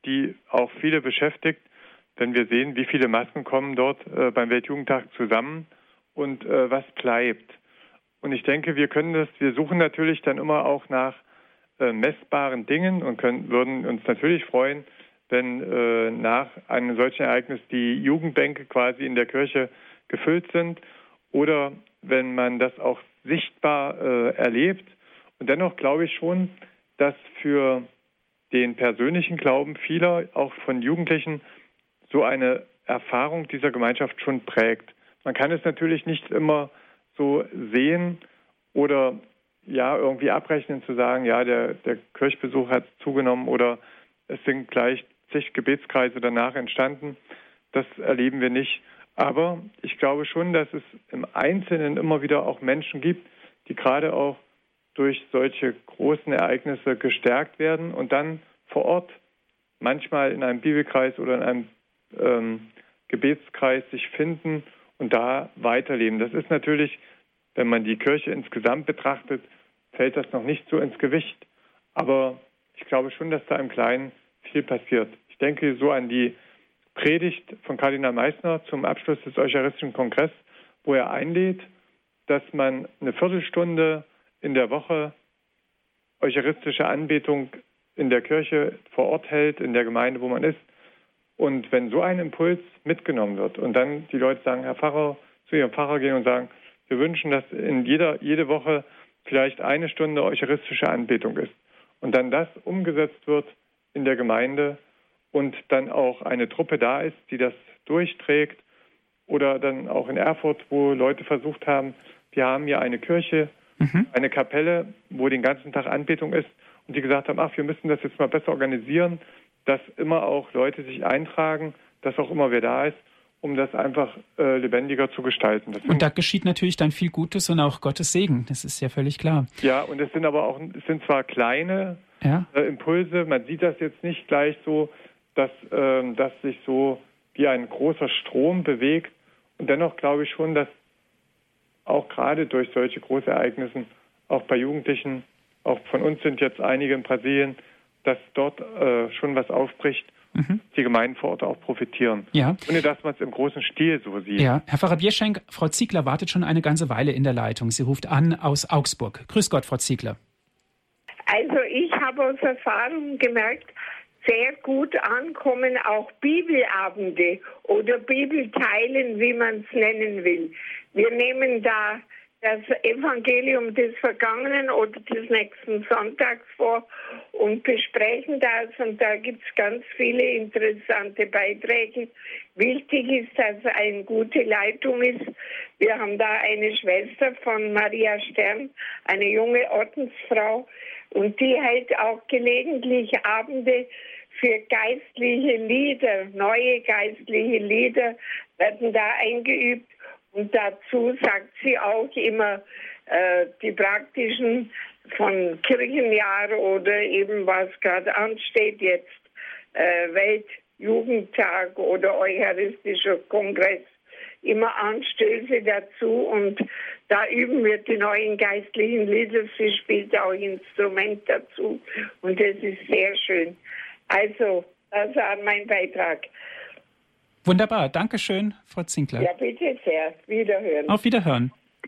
die auch viele beschäftigt, wenn wir sehen, wie viele Massen kommen dort äh, beim Weltjugendtag zusammen und äh, was bleibt. Und ich denke, wir können das, wir suchen natürlich dann immer auch nach äh, messbaren Dingen und können, würden uns natürlich freuen, wenn äh, nach einem solchen Ereignis die Jugendbänke quasi in der Kirche gefüllt sind oder wenn man das auch sichtbar äh, erlebt. Und dennoch glaube ich schon, dass für den persönlichen Glauben vieler, auch von Jugendlichen, so eine Erfahrung dieser Gemeinschaft schon prägt. Man kann es natürlich nicht immer so sehen oder ja irgendwie abrechnen zu sagen, ja, der, der Kirchbesuch hat zugenommen oder es sind gleich zig Gebetskreise danach entstanden. Das erleben wir nicht. Aber ich glaube schon, dass es im Einzelnen immer wieder auch Menschen gibt, die gerade auch durch solche großen Ereignisse gestärkt werden und dann vor Ort manchmal in einem Bibelkreis oder in einem ähm, Gebetskreis sich finden und da weiterleben. Das ist natürlich, wenn man die Kirche insgesamt betrachtet, fällt das noch nicht so ins Gewicht. Aber ich glaube schon, dass da im Kleinen viel passiert. Ich denke so an die Predigt von Kardinal Meissner zum Abschluss des Eucharistischen Kongresses, wo er einlädt, dass man eine Viertelstunde in der Woche eucharistische Anbetung in der Kirche vor Ort hält, in der Gemeinde, wo man ist. Und wenn so ein Impuls mitgenommen wird und dann die Leute sagen, Herr Pfarrer, zu ihrem Pfarrer gehen und sagen, wir wünschen, dass in jeder jede Woche vielleicht eine Stunde eucharistische Anbetung ist und dann das umgesetzt wird in der Gemeinde und dann auch eine Truppe da ist, die das durchträgt oder dann auch in Erfurt, wo Leute versucht haben, wir haben hier eine Kirche, mhm. eine Kapelle, wo den ganzen Tag Anbetung ist und die gesagt haben, ach, wir müssen das jetzt mal besser organisieren, dass immer auch Leute sich eintragen, dass auch immer wer da ist, um das einfach äh, lebendiger zu gestalten. Das und da geschieht natürlich dann viel Gutes und auch Gottes Segen, das ist ja völlig klar. Ja, und es sind aber auch, es sind zwar kleine ja. äh, Impulse, man sieht das jetzt nicht gleich so, dass äh, das sich so wie ein großer Strom bewegt und dennoch glaube ich schon, dass auch gerade durch solche Großereignisse, auch bei Jugendlichen, auch von uns sind jetzt einige in Brasilien, dass dort äh, schon was aufbricht, mhm. die Gemeinden vor Ort auch profitieren. Ja. Ohne dass man es im großen Stil so sieht. Ja, Herr Pfarrer Bierschenk, Frau Ziegler wartet schon eine ganze Weile in der Leitung. Sie ruft an aus Augsburg. Grüß Gott, Frau Ziegler. Also ich habe aus Erfahrung gemerkt, sehr gut ankommen auch Bibelabende oder Bibelteilen, wie man es nennen will. Wir nehmen da das Evangelium des vergangenen oder des nächsten Sonntags vor und besprechen das. Und da gibt es ganz viele interessante Beiträge. Wichtig ist, dass eine gute Leitung ist. Wir haben da eine Schwester von Maria Stern, eine junge Ordensfrau. Und die hält auch gelegentlich Abende für geistliche Lieder. Neue geistliche Lieder werden da eingeübt. Und dazu sagt sie auch immer äh, die praktischen von Kirchenjahr oder eben was gerade ansteht jetzt, äh, Weltjugendtag oder Eucharistischer Kongress, immer Anstöße dazu und da üben wir die neuen geistlichen Lieder. Sie spielt auch Instrument dazu und das ist sehr schön. Also, das war mein Beitrag. Wunderbar, danke schön, Frau Zinkler. Ja, bitte sehr. Wiederhören. Auf Wiederhören.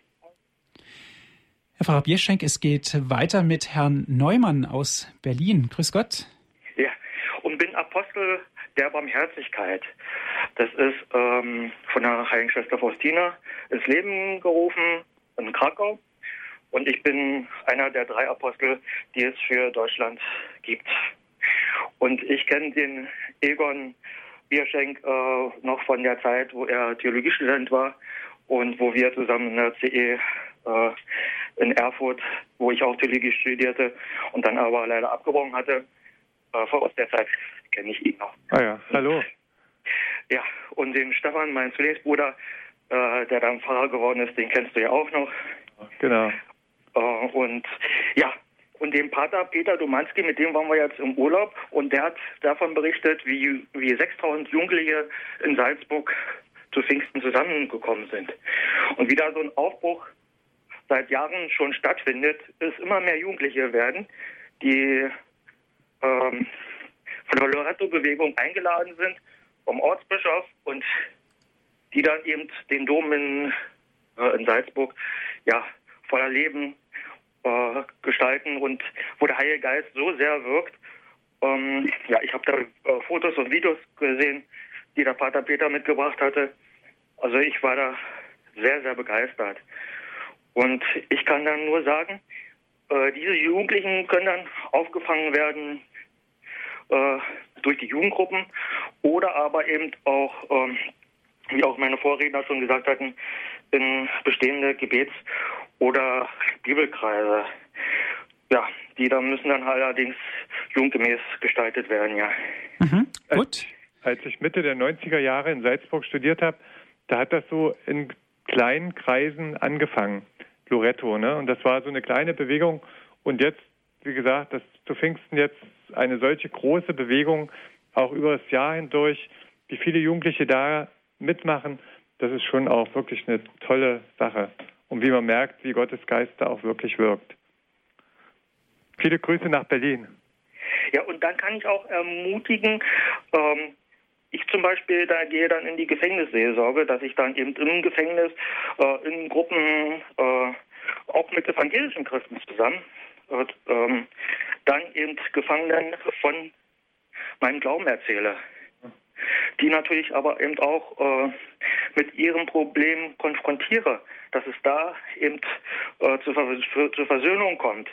Herr Pfarrer Bierschenk, es geht weiter mit Herrn Neumann aus Berlin. Grüß Gott. Ja, und bin Apostel der Barmherzigkeit. Das ist ähm, von der Heiligen Schwester Faustina ins Leben gerufen in Krakau. Und ich bin einer der drei Apostel, die es für Deutschland gibt. Und ich kenne den Egon Bierschenk äh, noch von der Zeit, wo er Theologiestudent war und wo wir zusammen in der C E äh, in Erfurt, wo ich auch Theologie studierte und dann aber leider abgebrochen hatte. Äh, aus der Zeit kenne ich ihn noch. Ah ja, hallo. Ja, und den Stefan, mein Zwillingsbruder, äh, der dann Pfarrer geworden ist, den kennst du ja auch noch. Genau. Äh, und ja, und den Pater Peter Domanski, mit dem waren wir jetzt im Urlaub und der hat davon berichtet, wie, wie sechstausend Jugendliche in Salzburg zu Pfingsten zusammengekommen sind. Und wie da so ein Aufbruch seit Jahren schon stattfindet, ist immer mehr Jugendliche werden, die ähm, von der Loretto-Bewegung eingeladen sind, vom Ortsbischof, und die dann eben den Dom in, äh, in Salzburg ja, voller Leben äh, gestalten und wo der Heilige Geist so sehr wirkt. Ähm, ja, ich habe da äh, Fotos und Videos gesehen, die der Pater Peter mitgebracht hatte. Also ich war da sehr, sehr begeistert. Und ich kann dann nur sagen, äh, diese Jugendlichen können dann aufgefangen werden äh, durch die Jugendgruppen oder aber eben auch, ähm, wie auch meine Vorredner schon gesagt hatten, in bestehende Gebets- oder Bibelkreise. Ja, die da müssen dann allerdings jugendgemäß gestaltet werden, ja. Mhm, gut. Als, als ich Mitte der neunziger Jahre in Salzburg studiert habe, da hat das so in kleinen Kreisen angefangen, Loretto, ne? Und das war so eine kleine Bewegung. Und jetzt, wie gesagt, das zu Pfingsten jetzt eine solche große Bewegung, auch über das Jahr hindurch, wie viele Jugendliche da mitmachen, das ist schon auch wirklich eine tolle Sache. Und wie man merkt, wie Gottes Geist da auch wirklich wirkt. Viele Grüße nach Berlin. Ja, und dann kann ich auch ermutigen, ähm, ich zum Beispiel, da gehe dann in die Gefängnisseelsorge, dass ich dann eben im Gefängnis äh, in Gruppen, äh, auch mit evangelischen Christen zusammen, äh, ähm, dann eben Gefangenen von meinem Glauben erzähle. Die natürlich aber eben auch äh, mit ihrem Problem konfrontiere, dass es da eben äh, zur, Vers- zur Versöhnung kommt.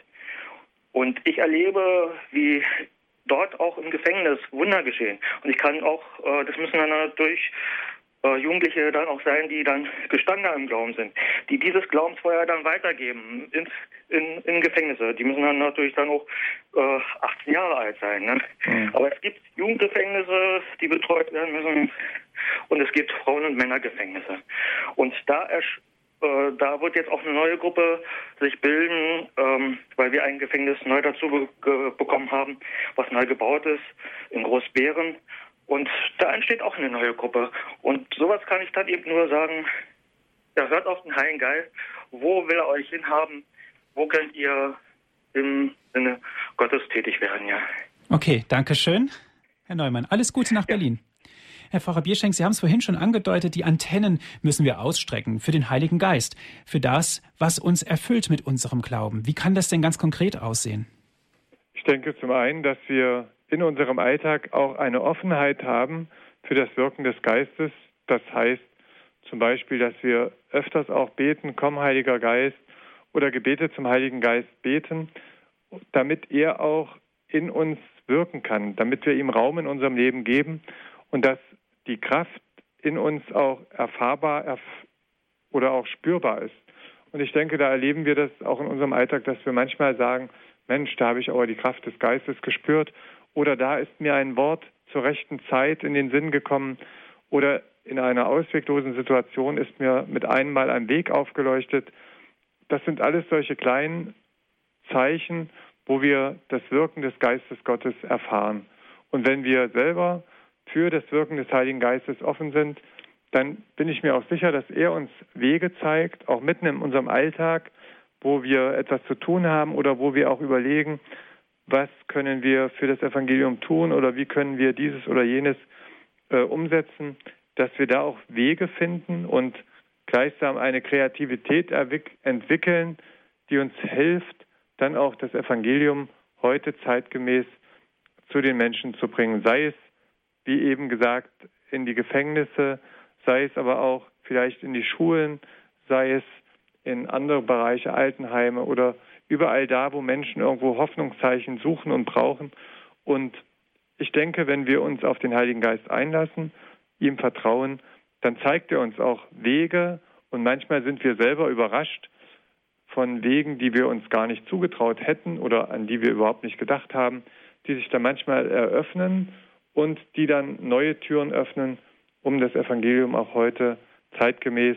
Und ich erlebe, wie dort auch im Gefängnis Wunder geschehen. Und ich kann auch, äh, das müssen dann natürlich äh, Jugendliche dann auch sein, die dann gestandener im Glauben sind, die dieses Glaubensfeuer dann weitergeben ins, in, in Gefängnisse. Die müssen dann natürlich dann auch äh, achtzehn Jahre alt sein. Ne? Mhm. Aber es gibt Jugendgefängnisse, die betreut werden müssen, und es gibt Frauen- und Männergefängnisse. Und da ersch- äh, da wird jetzt auch eine neue Gruppe sich bilden, ähm, weil wir ein Gefängnis neu dazu be- ge- bekommen haben, was neu gebaut ist, in Großbeeren. Und da entsteht auch eine neue Gruppe. Und sowas kann ich dann eben nur sagen, ja, hört auf den Heiligen Geist. Wo will er euch hinhaben? Wo könnt ihr im Sinne Gottes tätig werden, ja. Okay, danke schön, Herr Neumann. Alles Gute nach Berlin. Herr Pfarrer Bierschenk, Sie haben es vorhin schon angedeutet, die Antennen müssen wir ausstrecken für den Heiligen Geist, für das, was uns erfüllt mit unserem Glauben. Wie kann das denn ganz konkret aussehen? Ich denke zum einen, dass wir in unserem Alltag auch eine Offenheit haben für das Wirken des Geistes. Das heißt zum Beispiel, dass wir öfters auch beten, komm Heiliger Geist, oder Gebete zum Heiligen Geist beten, damit er auch in uns wirken kann, damit wir ihm Raum in unserem Leben geben und dass die Kraft in uns auch erfahrbar erf- oder auch spürbar ist. Und ich denke, da erleben wir das auch in unserem Alltag, dass wir manchmal sagen, Mensch, da habe ich aber die Kraft des Geistes gespürt, oder da ist mir ein Wort zur rechten Zeit in den Sinn gekommen, oder in einer ausweglosen Situation ist mir mit einem Mal ein Weg aufgeleuchtet. Das sind alles solche kleinen Zeichen, wo wir das Wirken des Geistes Gottes erfahren. Und wenn wir selber für das Wirken des Heiligen Geistes offen sind, dann bin ich mir auch sicher, dass er uns Wege zeigt, auch mitten in unserem Alltag, wo wir etwas zu tun haben oder wo wir auch überlegen, was können wir für das Evangelium tun oder wie können wir dieses oder jenes äh, umsetzen, dass wir da auch Wege finden und gleichsam eine Kreativität erwick- entwickeln, die uns hilft, dann auch das Evangelium heute zeitgemäß zu den Menschen zu bringen. Sei es, wie eben gesagt, in die Gefängnisse, sei es aber auch vielleicht in die Schulen, sei es in andere Bereiche, Altenheime oder überall da, wo Menschen irgendwo Hoffnungszeichen suchen und brauchen. Und ich denke, wenn wir uns auf den Heiligen Geist einlassen, ihm vertrauen, dann zeigt er uns auch Wege und manchmal sind wir selber überrascht von Wegen, die wir uns gar nicht zugetraut hätten oder an die wir überhaupt nicht gedacht haben, die sich dann manchmal eröffnen und die dann neue Türen öffnen, um das Evangelium auch heute zeitgemäß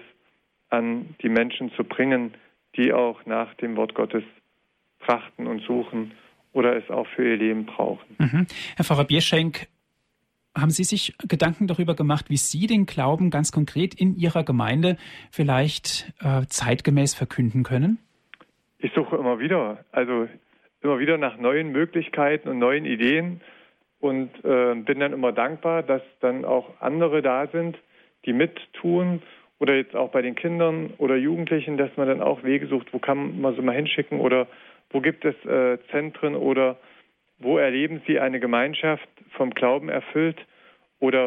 an die Menschen zu bringen, die auch nach dem Wort Gottes trachten und suchen oder es auch für ihr Leben brauchen. Mhm. Herr Pfarrer Bierschenk, haben Sie sich Gedanken darüber gemacht, wie Sie den Glauben ganz konkret in Ihrer Gemeinde vielleicht äh, zeitgemäß verkünden können? Ich suche immer wieder, also immer wieder nach neuen Möglichkeiten und neuen Ideen und äh, bin dann immer dankbar, dass dann auch andere da sind, die mittun oder jetzt auch bei den Kindern oder Jugendlichen, dass man dann auch Wege sucht, wo kann man sie mal hinschicken oder wo gibt es äh, Zentren oder wo erleben sie eine Gemeinschaft vom Glauben erfüllt oder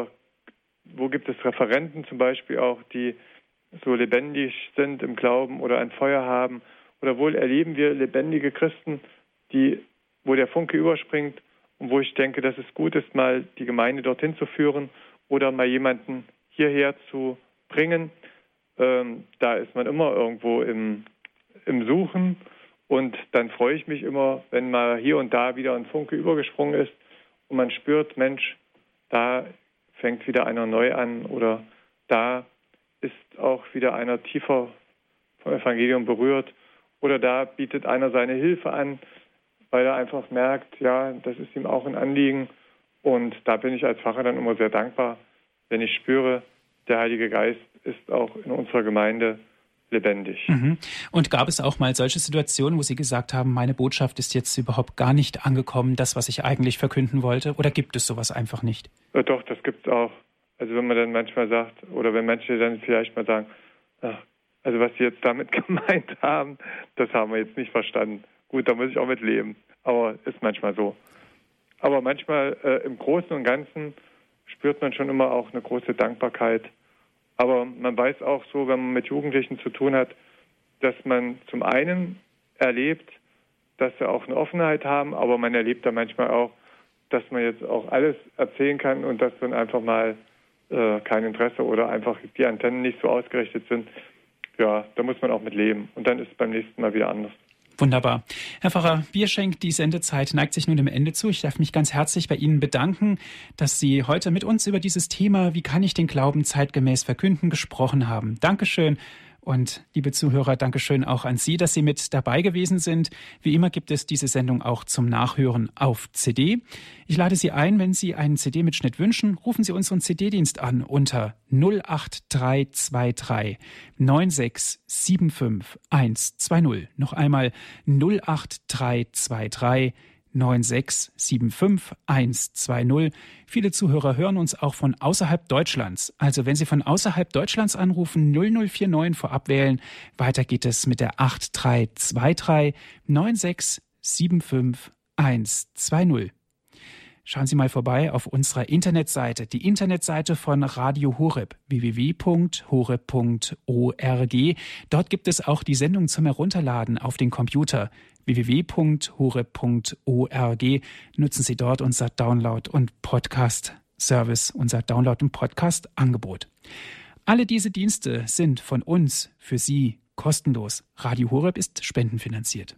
wo gibt es Referenten zum Beispiel auch, die so lebendig sind im Glauben oder ein Feuer haben oder wo erleben wir lebendige Christen, die, wo der Funke überspringt und wo ich denke, dass es gut ist, mal die Gemeinde dorthin zu führen oder mal jemanden hierher zu bringen. Ähm, da ist man immer irgendwo im, im Suchen und dann freue ich mich immer, wenn mal hier und da wieder ein Funke übergesprungen ist und man spürt, Mensch, da fängt wieder einer neu an oder da ist auch wieder einer tiefer vom Evangelium berührt oder da bietet einer seine Hilfe an, weil er einfach merkt, ja, das ist ihm auch ein Anliegen und da bin ich als Pfarrer dann immer sehr dankbar, wenn ich spüre, der Heilige Geist ist auch in unserer Gemeinde lebendig. Mhm. Und gab es auch mal solche Situationen, wo Sie gesagt haben, meine Botschaft ist jetzt überhaupt gar nicht angekommen, das, was ich eigentlich verkünden wollte? Oder gibt es sowas einfach nicht? Ja, doch, das gibt es auch. Also wenn man dann manchmal sagt, oder wenn manche dann vielleicht mal sagen, ach, also was Sie jetzt damit gemeint haben, das haben wir jetzt nicht verstanden. Gut, da muss ich auch mit leben. Aber ist manchmal so. Aber manchmal äh, im Großen und Ganzen spürt man schon immer auch eine große Dankbarkeit. Aber man weiß auch so, wenn man mit Jugendlichen zu tun hat, dass man zum einen erlebt, dass sie auch eine Offenheit haben, aber man erlebt da manchmal auch, dass man jetzt auch alles erzählen kann und dass dann einfach mal äh, kein Interesse oder einfach die Antennen nicht so ausgerichtet sind. Ja, da muss man auch mit leben. Und dann ist es beim nächsten Mal wieder anders. Wunderbar. Herr Pfarrer Bierschenk, die Sendezeit neigt sich nun dem Ende zu. Ich darf mich ganz herzlich bei Ihnen bedanken, dass Sie heute mit uns über dieses Thema, wie kann ich den Glauben zeitgemäß verkünden, gesprochen haben. Dankeschön. Und liebe Zuhörer, Dankeschön auch an Sie, dass Sie mit dabei gewesen sind. Wie immer gibt es diese Sendung auch zum Nachhören auf C D. Ich lade Sie ein, wenn Sie einen C D-Mitschnitt wünschen, rufen Sie unseren C D-Dienst an unter null acht drei zwei drei neun sechs sieben fünf eins zwei null. Noch einmal null acht drei zwei drei neun sechs sieben fünf eins zwei null. Viele Zuhörer hören uns auch von außerhalb Deutschlands. Also wenn Sie von außerhalb Deutschlands anrufen, null null vier neun vorab wählen. Weiter geht es mit der acht drei zwei drei neun sechs sieben fünf eins zwei null. Schauen Sie mal vorbei auf unserer Internetseite, die Internetseite von Radio Horeb, w w w punkt horeb punkt org. Dort gibt es auch die Sendung zum Herunterladen auf den Computer, w w w punkt horeb punkt org. Nutzen Sie dort unser Download- und Podcast-Service, unser Download- und Podcast-Angebot. Alle diese Dienste sind von uns für Sie kostenlos. Radio Horeb ist spendenfinanziert.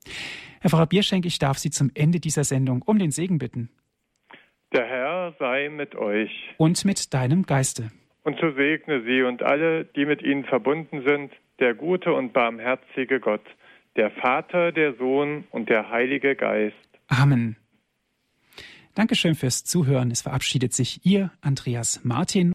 Herr Pfarrer Bierschenk, ich darf Sie zum Ende dieser Sendung um den Segen bitten. Der Herr sei mit euch. Und mit deinem Geiste. Und so segne Sie und alle, die mit Ihnen verbunden sind, der gute und barmherzige Gott, der Vater, der Sohn und der Heilige Geist. Amen. Dankeschön fürs Zuhören. Es verabschiedet sich Ihr Andreas Martin.